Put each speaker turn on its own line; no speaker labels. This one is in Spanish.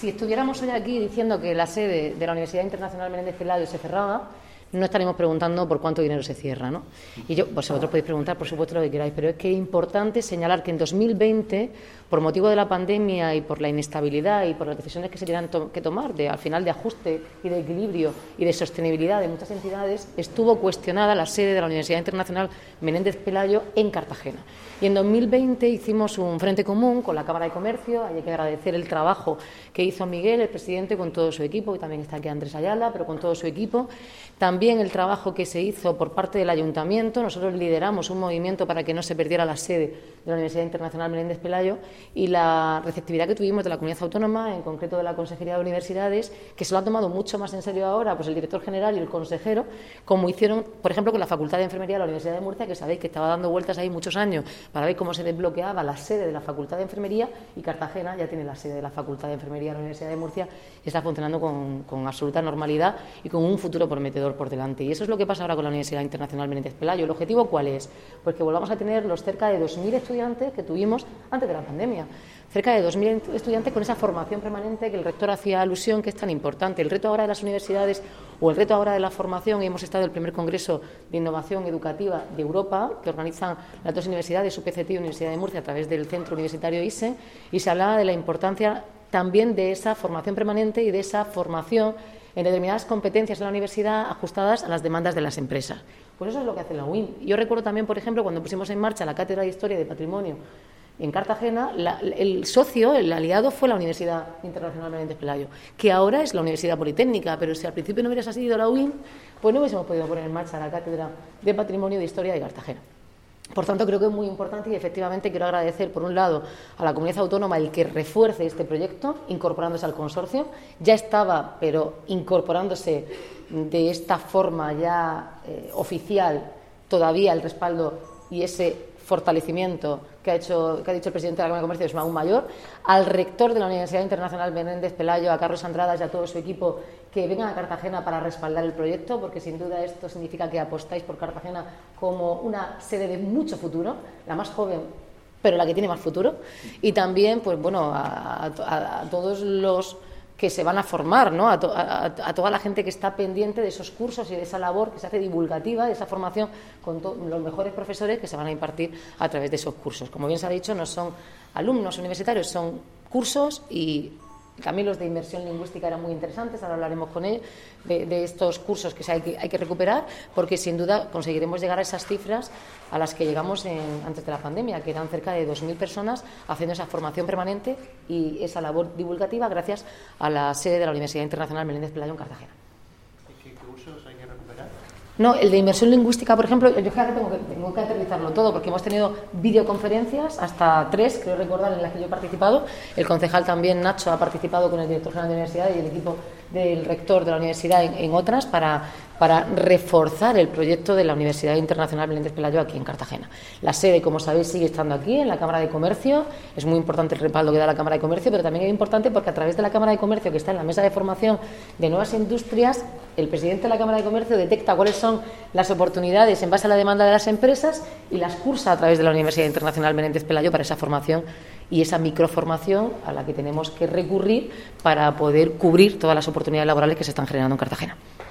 si estuviéramos hoy aquí diciendo que la sede de la Universidad Internacional Menéndez Pelayo se cerraba, no estaríamos preguntando por cuánto dinero se cierra, ¿no? Y vosotros podéis preguntar, por supuesto, lo que queráis, pero es que es importante señalar que en 2020, por motivo de la pandemia y por la inestabilidad y por las decisiones que se tuvieran que tomar, al final de ajuste y de equilibrio y de sostenibilidad de muchas entidades, estuvo cuestionada la sede de la Universidad Internacional Menéndez Pelayo en Cartagena. Y en 2020 hicimos un frente común con la Cámara de Comercio. Hay que agradecer el trabajo que hizo Miguel, el presidente, con todo su equipo, y también está aquí Andrés Ayala, pero con todo su equipo. También el trabajo que se hizo por parte del Ayuntamiento. Nosotros lideramos un movimiento para que no se perdiera la sede de la Universidad Internacional Menéndez Pelayo, y la receptividad que tuvimos de la Comunidad Autónoma, en concreto de la Consejería de Universidades, que se lo ha tomado mucho más en serio ahora pues el director general y el consejero, como hicieron, por ejemplo, con la Facultad de Enfermería de la Universidad de Murcia, que sabéis que estaba dando vueltas ahí muchos años para ver cómo se desbloqueaba la sede de la Facultad de Enfermería, y Cartagena ya tiene la sede de la Facultad de Enfermería de la Universidad de Murcia y está funcionando con absoluta normalidad y con un futuro prometedor por delante. Y eso es lo que pasa ahora con la Universidad Internacional Menéndez Pelayo. ¿El objetivo cuál es? Pues que volvamos a tener los cerca de 2.000 estudiantes que tuvimos antes de la pandemia. Cerca de 2.000 estudiantes con esa formación permanente que el rector hacía alusión, que es tan importante. El reto ahora de las universidades, o el reto ahora de la formación, y hemos estado en el primer Congreso de Innovación Educativa de Europa, que organizan las dos universidades, UPCT y Universidad de Murcia, a través del Centro Universitario ISE, y se hablaba de la importancia también de esa formación permanente y de esa formación en determinadas competencias en la universidad ajustadas a las demandas de las empresas. Pues eso es lo que hace la UIM. Yo recuerdo también, por ejemplo, cuando pusimos en marcha la Cátedra de Historia y de Patrimonio en Cartagena, el socio, el aliado, fue la Universidad Internacional Menéndez Pelayo, que ahora es la Universidad Politécnica, pero si al principio no hubiera sido la UIM, pues no hubiésemos podido poner en marcha la Cátedra de Patrimonio y de Historia de Cartagena. Por tanto, creo que es muy importante, y efectivamente quiero agradecer, por un lado, a la Comunidad Autónoma el que refuerce este proyecto, incorporándose al consorcio. Ya estaba, pero incorporándose de esta forma ya oficial, todavía el respaldo y ese fortalecimiento que ha dicho el presidente de la Cámara de Comercio es aún mayor. Al rector de la Universidad Internacional Menéndez Pelayo, a Carlos Andradas, y a todo su equipo, que vengan a Cartagena para respaldar el proyecto, porque sin duda esto significa que apostáis por Cartagena como una sede de mucho futuro, la más joven, pero la que tiene más futuro. Y también, pues bueno, a todos los que se van a formar, ¿no? A toda la gente que está pendiente de esos cursos y de esa labor que se hace divulgativa, de esa formación con los mejores profesores que se van a impartir a través de esos cursos. Como bien se ha dicho, no son alumnos universitarios, son cursos, y también los de inmersión lingüística eran muy interesantes. Ahora hablaremos con ellos de estos cursos que hay que recuperar, porque sin duda conseguiremos llegar a esas cifras a las que llegamos antes de la pandemia, que eran cerca de 2.000 personas haciendo esa formación permanente y esa labor divulgativa gracias a la sede de la Universidad Internacional Menéndez Pelayo en Cartagena.
¿Qué cursos hay que recuperar?
No, el de inmersión lingüística, por ejemplo, yo tengo que aterrizarlo todo, porque hemos tenido videoconferencias, hasta 3, creo recordar, en las que yo he participado. El concejal también, Nacho, ha participado con el director general de la universidad y el equipo del rector de la universidad en otras, para reforzar el proyecto de la Universidad Internacional Menéndez Pelayo aquí en Cartagena. La sede, como sabéis, sigue estando aquí, en la Cámara de Comercio. Es muy importante el respaldo que da la Cámara de Comercio, pero también es importante porque a través de la Cámara de Comercio, que está en la mesa de formación de nuevas industrias, el presidente de la Cámara de Comercio detecta cuáles son las oportunidades en base a la demanda de las empresas y las cursa a través de la Universidad Internacional Menéndez Pelayo para esa formación y esa microformación a la que tenemos que recurrir para poder cubrir todas las oportunidades laborales que se están generando en Cartagena.